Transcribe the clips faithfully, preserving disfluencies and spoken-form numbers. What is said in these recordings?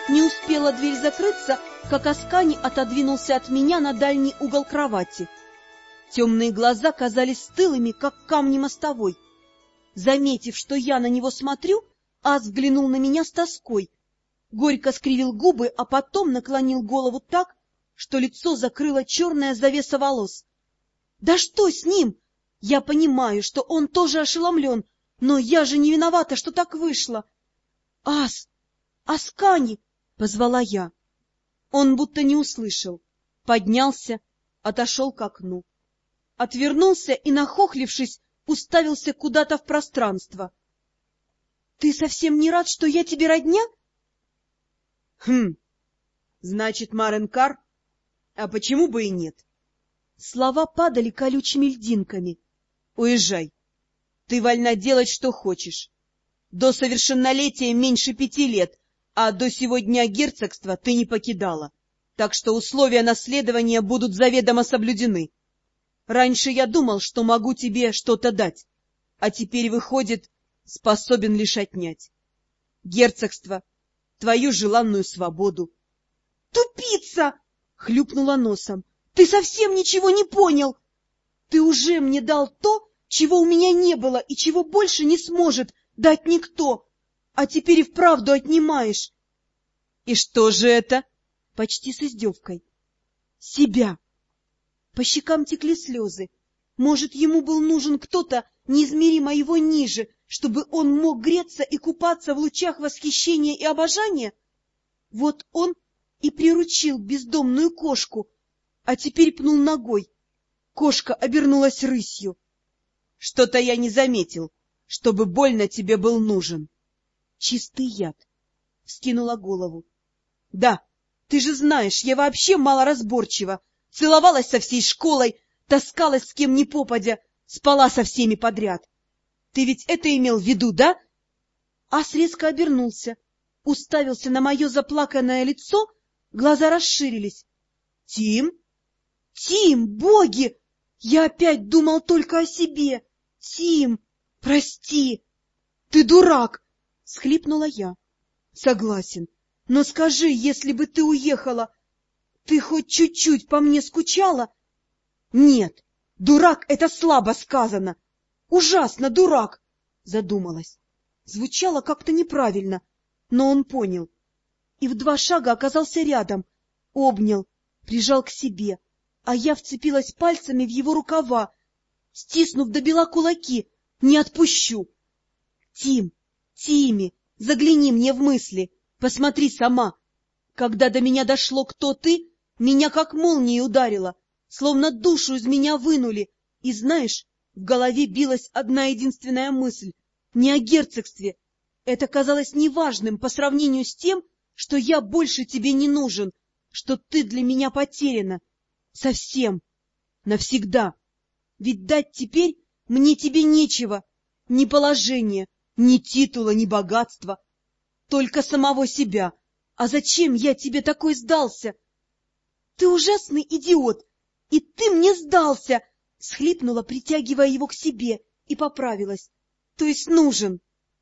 Не успела дверь закрыться, как Аскани отодвинулся от меня на дальний угол кровати. Темные глаза казались стылыми, как камни мостовой. Заметив, что я на него смотрю, Ас взглянул на меня с тоской. Горько скривил губы, а потом наклонил голову так, что лицо закрыла черная завеса волос. Да что с ним? Я понимаю, что он тоже ошеломлен, но я же не виновата, что так вышло. — Ас! Аскани! — позвала я. Он будто не услышал. Поднялся, отошел к окну. Отвернулся и, нахохлившись, уставился куда-то в пространство. — Ты совсем не рад, что я тебе родня? — Хм, значит, Маренкар? А почему бы и нет? Слова падали колючими льдинками. — Уезжай. Ты вольна делать, что хочешь. До совершеннолетия меньше пяти лет, а до сего дня герцогства ты не покидала, так что условия наследования будут заведомо соблюдены. Раньше я думал, что могу тебе что-то дать, а теперь, выходит, способен лишь отнять. Герцогство, твою желанную свободу. — Тупица! — хлюпнула носом. — Ты совсем ничего не понял! Ты уже мне дал то, чего у меня не было и чего больше не сможет дать никто, а теперь и вправду отнимаешь. — И что же это? — почти с издевкой. — Себя. По щекам текли слезы. Может, ему был нужен кто-то неизмеримо его ниже, чтобы он мог греться и купаться в лучах восхищения и обожания? Вот он и приручил бездомную кошку, а теперь пнул ногой. Кошка обернулась рысью. — Что-то я не заметил, чтобы больно тебе был нужен. — Чистый яд. Вскинула голову. — Да, ты же знаешь, я вообще малоразборчива. Целовалась со всей школой, таскалась с кем ни попадя, спала со всеми подряд. Ты ведь это имел в виду, да? Ас резко обернулся, уставился на мое заплаканное лицо, глаза расширились. — Тим? — Тим, боги! Я опять думал только о себе. Тим, прости. — Ты дурак! — схлипнула я. — Согласен. Но скажи, если бы ты уехала, ты хоть чуть-чуть по мне скучала? — Нет, дурак — это слабо сказано. Ужасно дурак! — задумалась. Звучало как-то неправильно, но он понял. И в два шага оказался рядом, обнял, прижал к себе, а я вцепилась пальцами в его рукава, стиснув до бела кулаки. Не отпущу. Тим, Тимми, загляни мне в мысли, посмотри сама. Когда до меня дошло, кто ты, меня как молнией ударило, словно душу из меня вынули. И знаешь, в голове билась одна единственная мысль — не о герцогстве. Это казалось неважным по сравнению с тем, что я больше тебе не нужен, что ты для меня потеряна. Совсем. Навсегда. Ведь дать теперь мне тебе нечего. Ни положения, ни титула, ни богатства. Только самого себя. А зачем я тебе такой сдался? — Ты ужасный идиот! И ты мне сдался! — схлипнула, притягивая его к себе, и поправилась. — То есть нужен.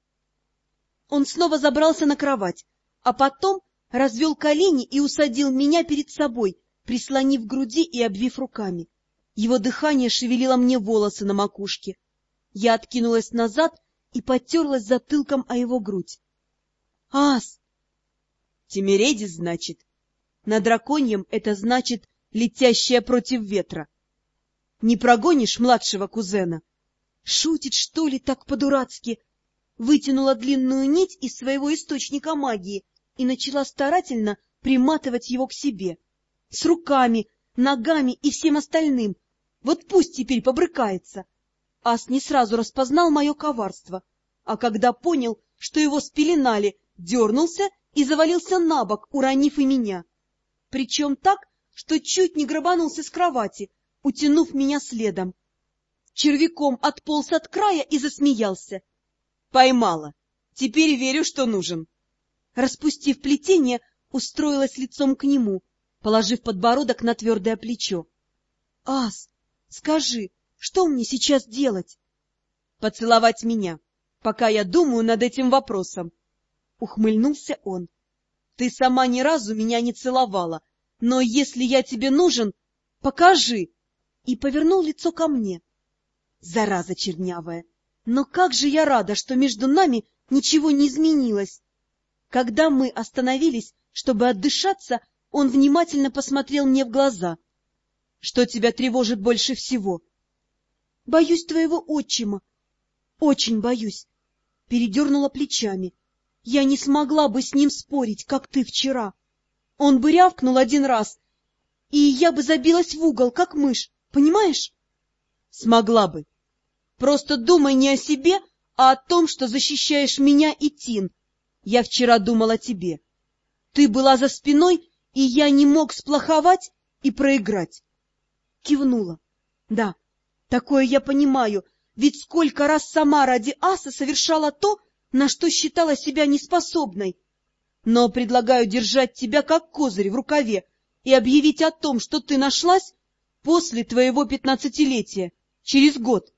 Он снова забрался на кровать, а потом развел колени и усадил меня перед собой, прислонив к груди и обвив руками. Его дыхание шевелило мне волосы на макушке. Я откинулась назад и потерлась затылком о его грудь. — Ас! — Тимиредис, значит. На драконьем это значит «летящая против ветра». Не прогонишь младшего кузена? Шутит, что ли, так по-дурацки? Вытянула длинную нить из своего источника магии и начала старательно приматывать его к себе. С руками, ногами и всем остальным. Вот пусть теперь побрыкается. Ас не сразу распознал мое коварство, а когда понял, что его спеленали, дернулся и завалился на бок, уронив и меня. Причем так, что чуть не грабанулся с кровати, утянув меня следом. Червяком отполз от края и засмеялся. Поймала. Теперь верю, что нужен. Распустив плетение, устроилась лицом к нему, положив подбородок на твердое плечо. — Ас, скажи, что мне сейчас делать? — Поцеловать меня, пока я думаю над этим вопросом. Ухмыльнулся он. Ты сама ни разу меня не целовала, но если я тебе нужен, покажи. И повернул лицо ко мне. Зараза чернявая, но как же я рада, что между нами ничего не изменилось. Когда мы остановились, чтобы отдышаться, он внимательно посмотрел мне в глаза. — Что тебя тревожит больше всего? — Боюсь твоего отчима. Очень боюсь. Передернула плечами. Я не смогла бы с ним спорить, как ты вчера. Он бы рявкнул один раз, и я бы забилась в угол, как мышь, понимаешь? Смогла бы. Просто думай не о себе, а о том, что защищаешь меня и Тин. Я вчера думал о тебе. Ты была за спиной, и я не мог сплоховать и проиграть. Кивнула. Да, такое я понимаю, ведь сколько раз сама ради аса совершала то, на что считала себя неспособной. Но предлагаю держать тебя как козырь в рукаве и объявить о том, что ты нашлась после твоего пятнадцатилетия, через год.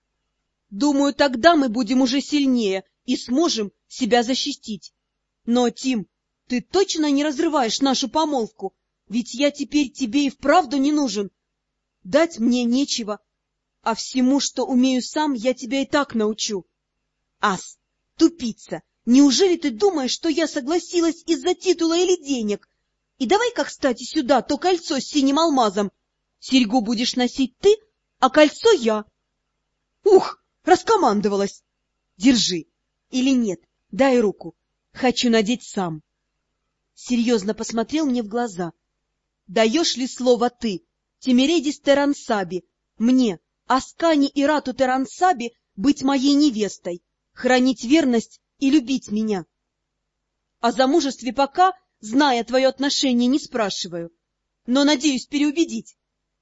Думаю, тогда мы будем уже сильнее и сможем себя защитить. Но, Тим, ты точно не разрываешь нашу помолвку, ведь я теперь тебе и вправду не нужен. Дать мне нечего, а всему, что умею сам, я тебя и так научу. Ас, тупица, неужели ты думаешь, что я согласилась из-за титула или денег? И давай-ка, кстати, сюда то кольцо с синим алмазом. Серьгу будешь носить ты, а кольцо я. Ух, раскомандовалась. Держи. Или нет, дай руку. Хочу надеть сам. Серьезно посмотрел мне в глаза. Даешь ли слово ты, Тимиредис Терансаби, мне, Аскани Ирату Терансаби, быть моей невестой, хранить верность и любить меня? О замужестве пока, зная твое отношение, не спрашиваю, но надеюсь переубедить.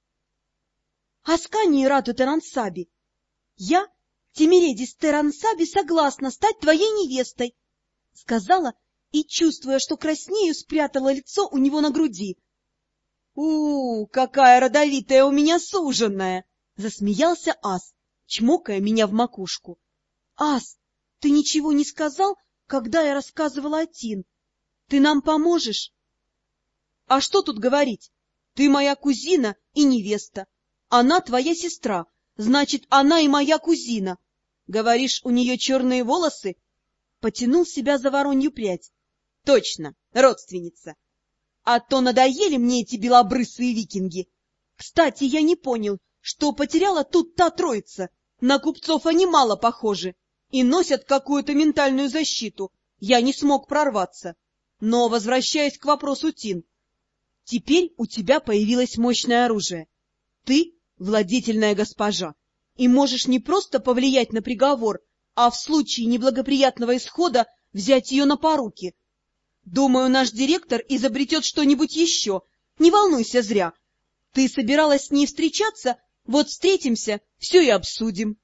Аскани Ирату Терансаби, я, Тимиредис Терансаби, согласна стать твоей невестой, сказала и, чувствуя, что краснею, спрятала лицо у него на груди. У, какая родовитая у меня суженая! Засмеялся Ас, чмокая меня в макушку. Ас, ты ничего не сказал, когда я рассказывала о Тин? Ты нам поможешь? А что тут говорить? Ты моя кузина и невеста. Она твоя сестра, значит, она и моя кузина. Говоришь, у нее черные волосы? Потянул себя за воронью прядь. Точно, родственница. А то надоели мне эти белобрысые викинги. Кстати, я не понял, что потеряла тут та троица. На купцов они мало похожи и носят какую-то ментальную защиту. Я не смог прорваться. Но, возвращаясь к вопросу Тин, теперь у тебя появилось мощное оружие. Ты владетельная госпожа, и можешь не просто повлиять на приговор, а в случае неблагоприятного исхода взять ее на поруки. Думаю, наш директор изобретет что-нибудь еще. Не волнуйся зря. Ты собиралась с ней встречаться? Вот встретимся, все и обсудим.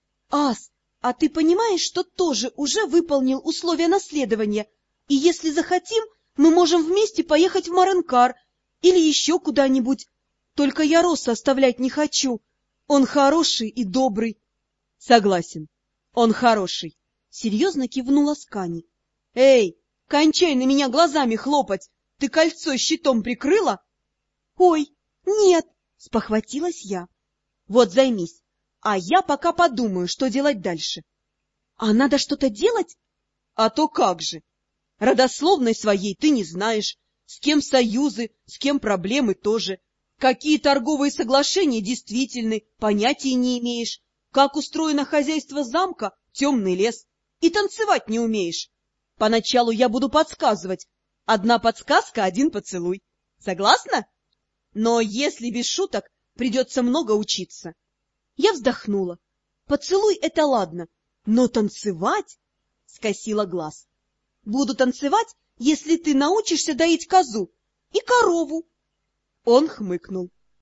Ас, а ты понимаешь, что тоже уже выполнил условия наследования, и если захотим, мы можем вместе поехать в Маренкар или еще куда-нибудь. Только я Росса оставлять не хочу. Он хороший и добрый. Согласен, он хороший. Серьезно кивнула Скани. Эй! Кончай на меня глазами хлопать! Ты кольцо щитом прикрыла? Ой, нет, спохватилась я. Вот займись, а я пока подумаю, что делать дальше. А надо что-то делать? А то как же! Родословной своей ты не знаешь, с кем союзы, с кем проблемы тоже. Какие торговые соглашения действительны, понятия не имеешь. Как устроено хозяйство замка, темный лес. И танцевать не умеешь. Поначалу я буду подсказывать. Одна подсказка, один поцелуй. Согласна? Но если без шуток, придется много учиться. Я вздохнула. Поцелуй — это ладно, но танцевать? Скосила глаз. Буду танцевать, если ты научишься доить козу и корову. Он хмыкнул.